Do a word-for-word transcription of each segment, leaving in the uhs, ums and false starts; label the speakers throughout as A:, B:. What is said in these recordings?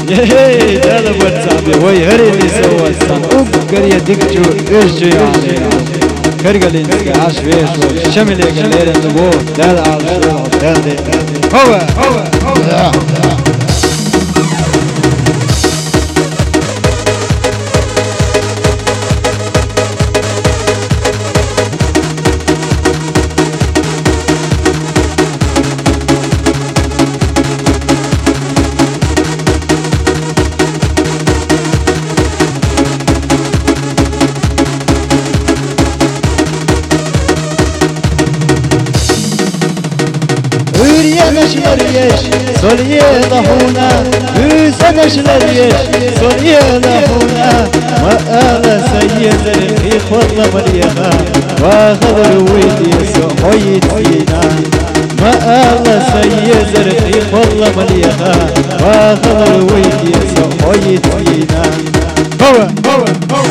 A: يهي هذا بواتساب وي هري اللي سوى الصنوب قرية ديكتو ايش جاي علينا كرقلين عاش فيش شمل يقليل النبوه دال على الشروع دال دي هو هو هو نشلر يش سوليه ضحونا يوسف نشلر يش سوليه ضحونا ما أنا سيد الخيخ والله مليها واخذ رويتي سحويت فينا ما أنا سيد الخيخ والله مليها واخذ رويتي سحويت فينا هو هو هو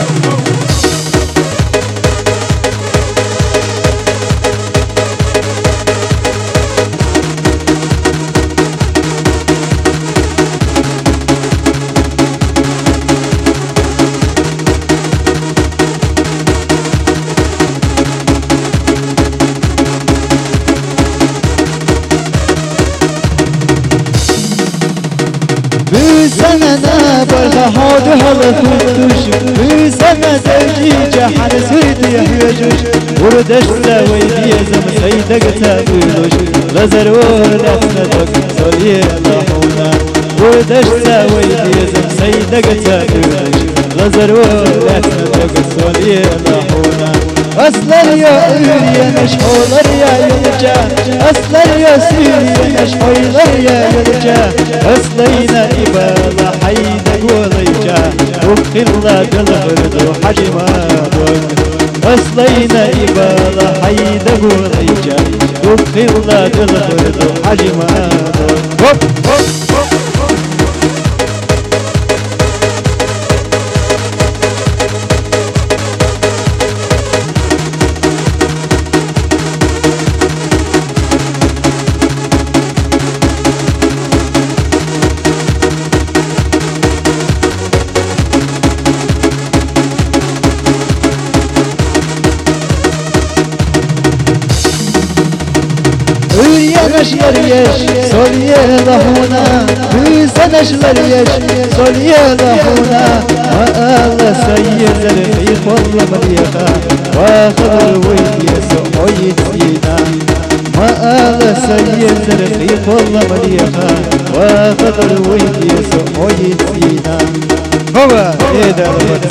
A: بسنة بالهاد هلا فتوش بسنة تجي جحن سيد يحيجوش وردش لويدي زم سيدك تابلوش غزر ورلتنتك سولي اللحونا وردش لويدي زم سيدك تابلوش غزر ورلتنتك سولي اللحونا أصلا يا أولي نشحولر يا يرجع أصلا يا سيري نشحولر يا يرجع أصلينا إبالة حيدك وليجا وخلا بالغرد وحجماتك أصلينا إبالة حيدك وليجا وخلا بالغرد وحجماتك نشلر يش سوليه ضحونا بيسا نشلر يش سوليه ضحونا ما الله سيد الخيخ والله مليخا واخذ الويد يسحويت فينا ما الله سيد الخيخ والله مليخا واخذ الويد يسحويت فينا هو ايه ده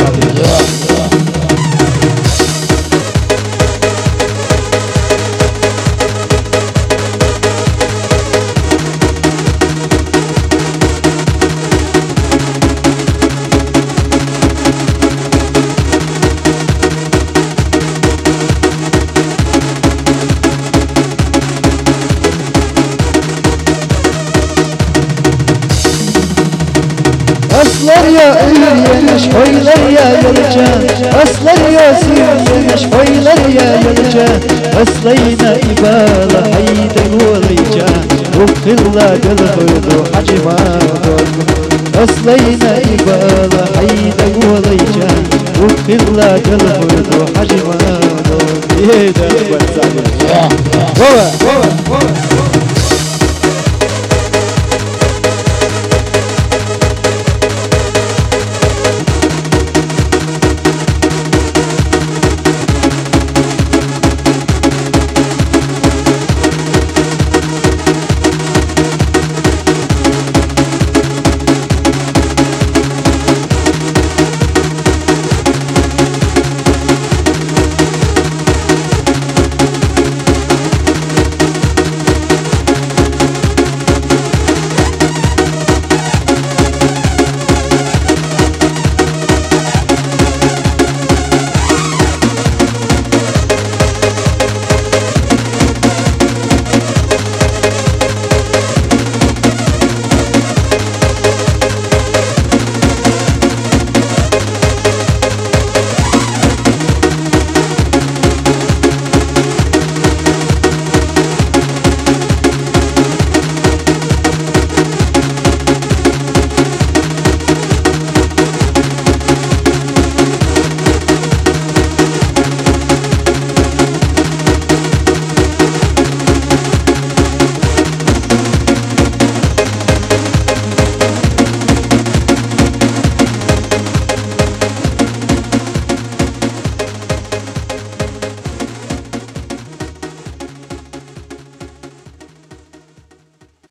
A: أصلا يا أولي نشحولر يا يرجع أصلا يا سيدي نشحولر يا يرجع أصلينا إبالة حيدك وليجا وخلا بالغرد وحجماتك أصلينا إبالة حيدك وليجا وخلا بالغرد وحجماتك إيه ده